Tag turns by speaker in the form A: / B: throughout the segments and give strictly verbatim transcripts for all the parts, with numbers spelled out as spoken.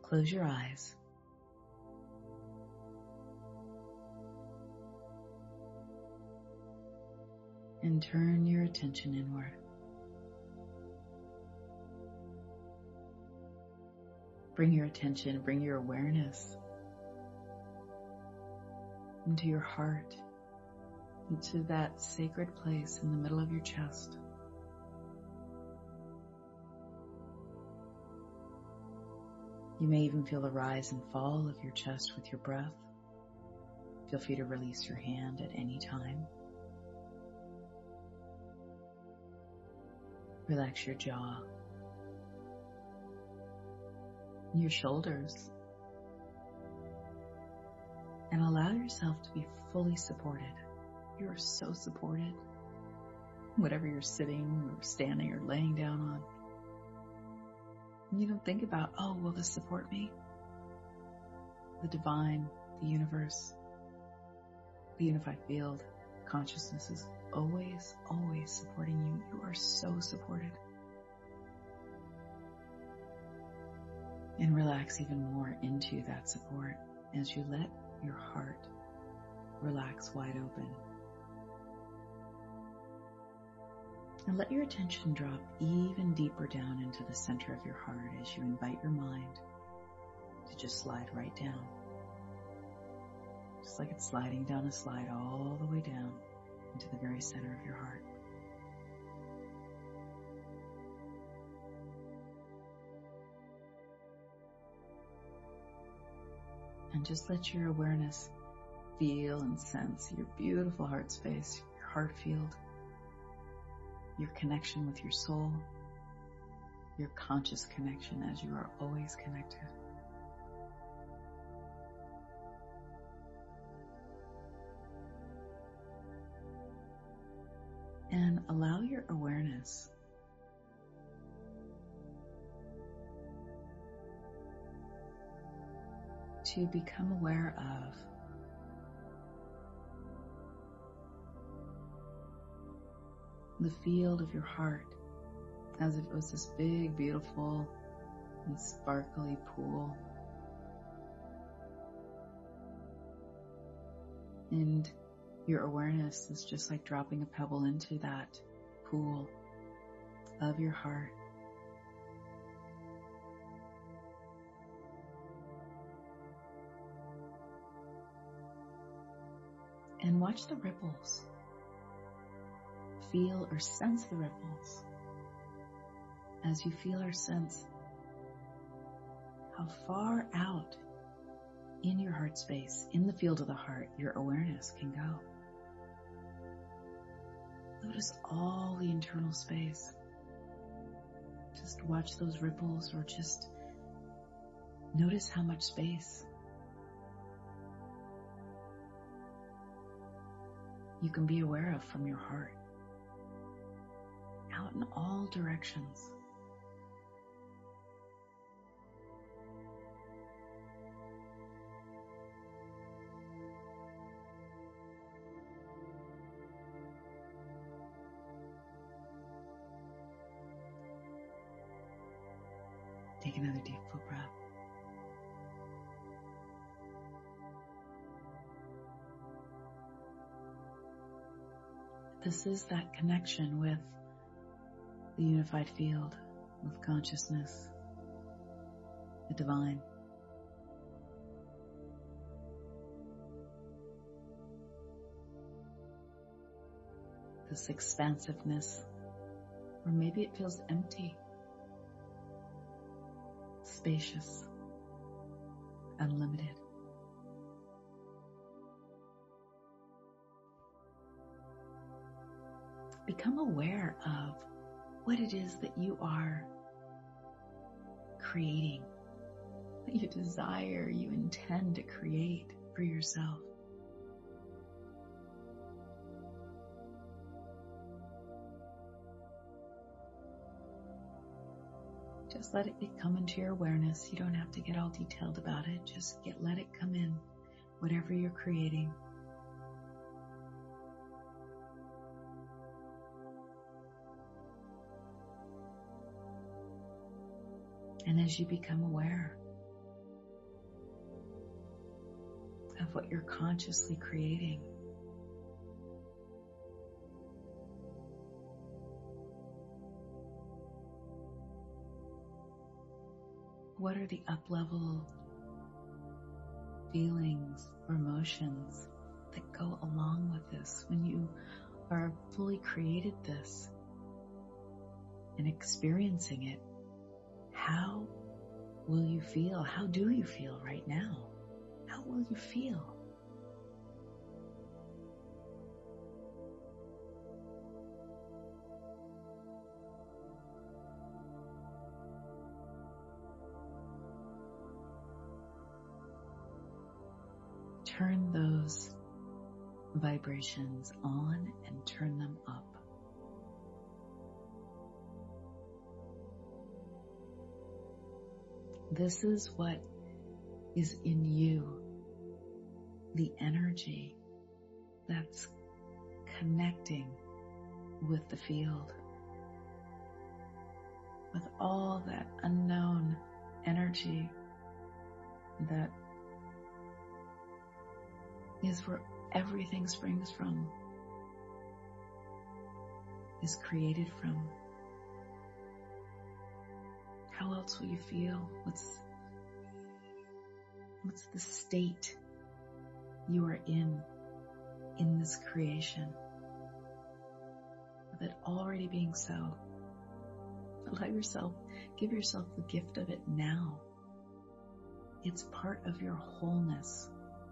A: Close your eyes. And turn your attention inward. Bring your attention, bring your awareness into your heart, into that sacred place in the middle of your chest. You may even feel the rise and fall of your chest with your breath. Feel free to release your hand at any time. Relax your jaw, your shoulders, and allow yourself to be fully supported. You are so supported, whatever you're sitting or standing or laying down on. You don't think about, oh, will this support me? The divine, the universe, the unified field, consciousness is always, always supporting you. You are so supported. And relax even more into that support as you let your heart relax wide open. And let your attention drop even deeper down into the center of your heart as you invite your mind to just slide right down. Just like it's sliding down a slide all the way down into the very center of your heart. And just let your awareness feel and sense your beautiful heart space, your heart field, your connection with your soul, your conscious connection as you are always connected. And allow your awareness to become aware of the field of your heart as if it was this big, beautiful, and sparkly pool. And your awareness is just like dropping a pebble into that pool of your heart. And watch the ripples. Feel or sense the ripples as you feel or sense how far out in your heart space, in the field of the heart, your awareness can go. Notice all the internal space. Just watch those ripples, or just notice how much space you can be aware of from your heart, out in all directions. Take another deep full breath. This is that connection with the unified field, with consciousness, the divine. This expansiveness, or maybe it feels empty, spacious, unlimited. Become aware of what it is that you are creating, what you desire, you intend to create for yourself. Just let it come into your awareness. You don't have to get all detailed about it. Just get, let it come in, whatever you're creating. And as you become aware, what you're consciously creating. What are the up-level feelings or emotions that go along with this when you are fully created this and experiencing it? How will you feel? How do you feel right now? How will you feel? Turn those vibrations on and turn them up. This is what is in you, the energy that's connecting with the field, with all that unknown energy that is where everything springs from, is created from. How else will you feel? What's, what's the state you are in, in this creation? With it already being so. Allow yourself, give yourself the gift of it now. It's part of your wholeness.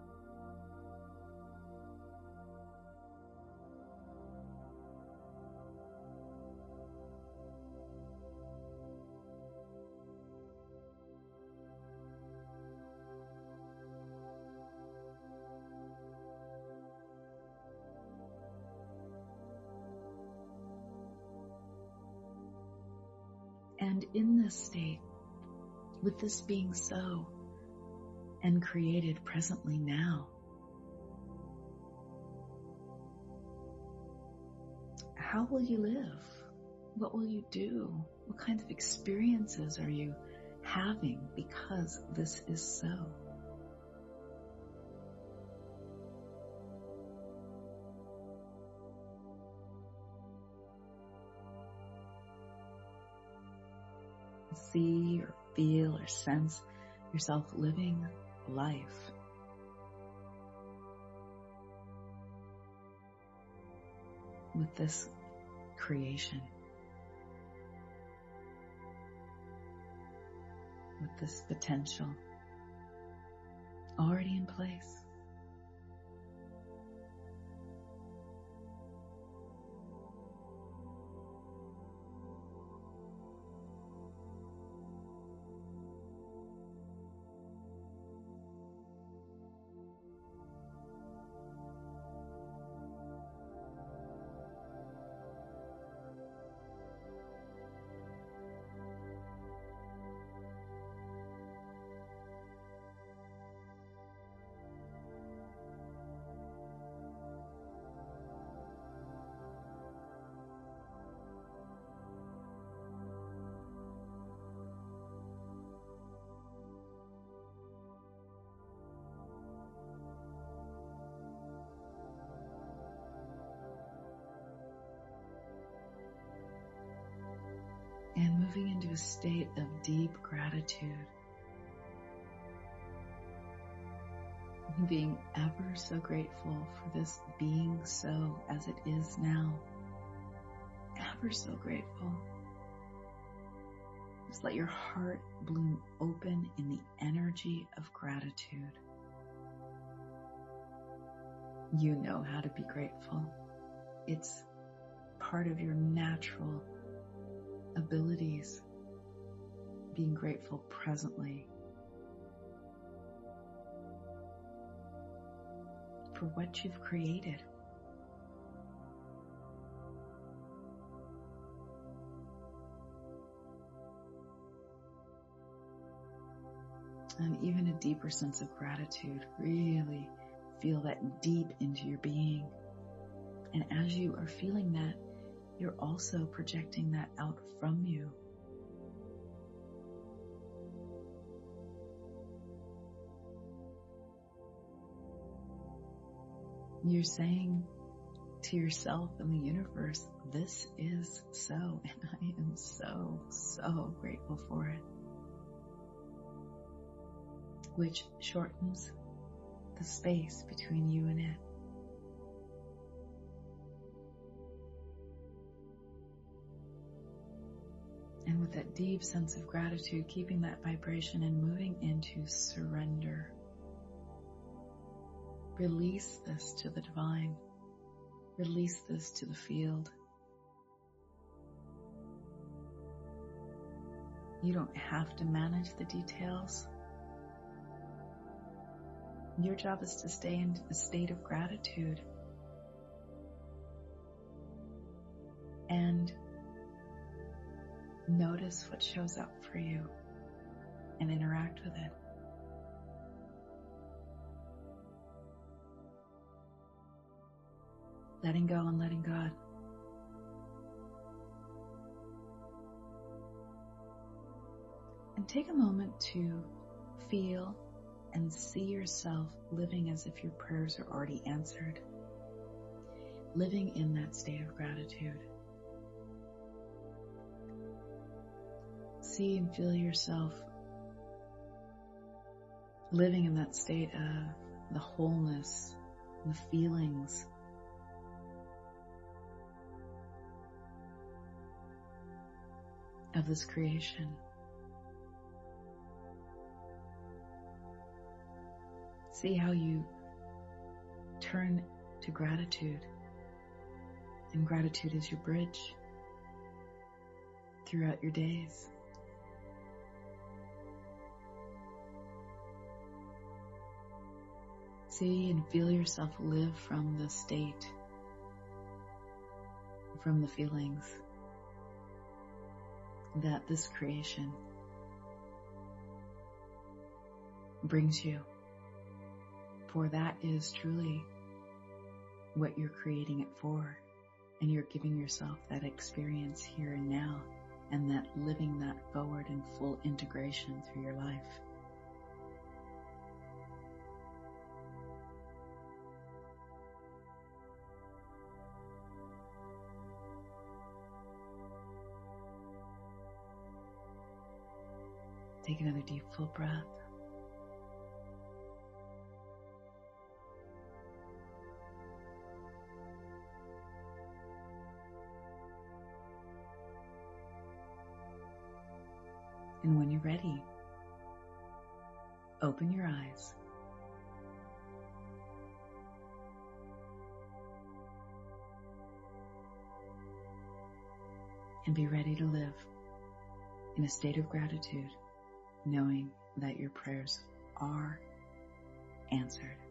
A: And in this state, with this being so and created presently now, how will you live? What will you do? What kinds of experiences are you having because this is so? See or feel or sense yourself living life. With this creation. With this potential already in place. And moving into a state of deep gratitude. Being ever so grateful for this being so as it is now. Ever so grateful. Just let your heart bloom open in the energy of gratitude. You know how to be grateful. It's part of your natural abilities, being grateful presently for what you've created. And even a deeper sense of gratitude, really feel that deep into your being. And as you are feeling that, you're also projecting that out from you. You're saying to yourself and the universe, this is so, and I am so, so grateful for it. Which shortens the space between you and it. And with that deep sense of gratitude, keeping that vibration and moving into surrender. Release this to the divine. Release this to the field. You don't have to manage the details. Your job is to stay in a state of gratitude and notice what shows up for you and interact with it. Letting go and letting God. And take a moment to feel and see yourself living as if your prayers are already answered. Living in that state of gratitude. See and feel yourself living in that state of the wholeness, the feelings, of this creation. See how you turn to gratitude, and gratitude is your bridge throughout your days. See and feel yourself live from the state, from the feelings that this creation brings you. For that is truly what you're creating it for. And you're giving yourself that experience here and now, and that living that forward in full integration through your life. Take another deep, full breath. And when you're ready, open your eyes. And be ready to live in a state of gratitude, knowing that your prayers are answered.